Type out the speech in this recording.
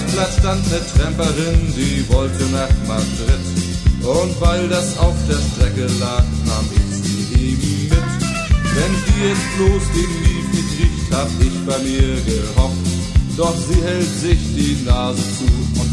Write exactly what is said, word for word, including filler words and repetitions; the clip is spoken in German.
Parkplatz stand ne Tramperin, die wollte nach Madrid. Und weil das auf der Strecke lag, nahm ich sie eben mit. Wenn die jetzt bloß den Mief nicht riecht, hab ich bei mir gehofft. Doch sie hält sich die Nase zu und